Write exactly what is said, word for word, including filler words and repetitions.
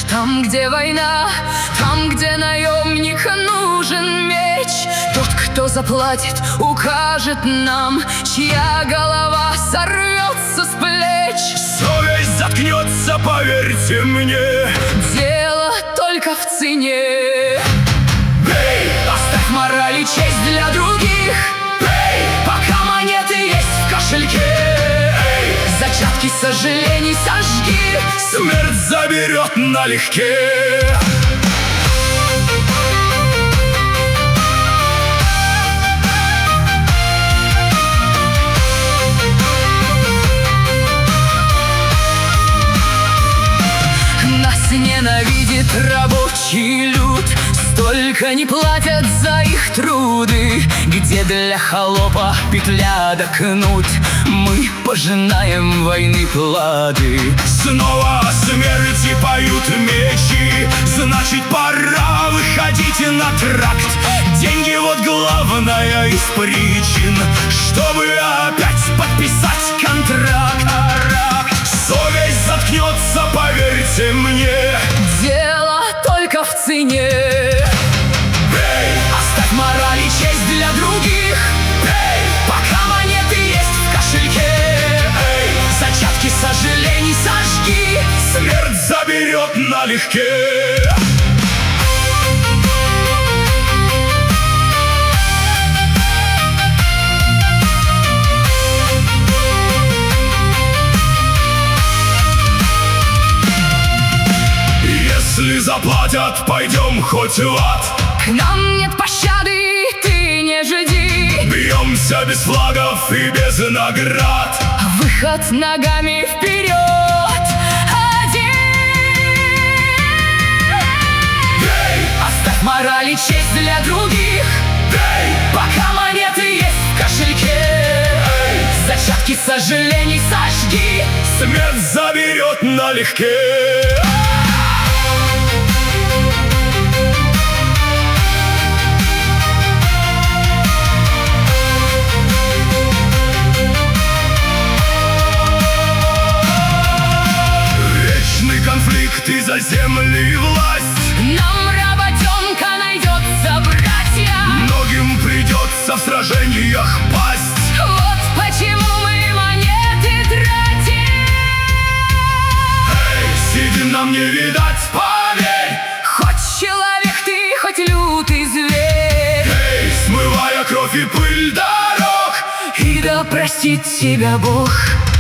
Там, где война, там, где наемник, нужен меч. Тот, кто заплатит, укажет нам, чья голова сорвется с плеч. Совесть заткнется, поверьте мне, дело только в цене. Бей! Оставь мораль и честь для других. Бей! Пока монеты есть в кошельке. Эй! Зачатки сожалений сожги. Смерть заберет налегке. Нас ненавидит рабочий люд, столько не платят за их труды. Где для холопа петля да кнут, мы пожинаем войны плоды. Снова о смерти поют мечи, значит, пора выходить на тракт. Деньги вот главная из причин, чтобы опять подписать контракт. Совесть заткнется, поверьте мне, дело только в цене. Бей! Оставь мораль и честь для других. Бей! Пока монеты есть в кошельке. Эй! Зачатки сожалений сожги. Смерть заберет налегке. Если заплатят, пойдем хоть в ад. К нам нет пощады, ты не жди. Бьемся без флагов и без наград. Выход ногами вперед. Один. Бей! Оставь мораль и честь для других. Бей! Пока монеты есть в кошельке. Эй! Зачатки сожалений сожги. Смерть заберет налегке. Конфликт из-за земли и власть. Нам работенка найдется, братья. Многим придется в сражениях пасть. Вот почему мы монеты тратим. Эй, сидим нам не видать, поверь. Хоть человек ты, хоть лютый зверь. Эй, смывая кровь и пыль дорог. И да простит тебя Бог.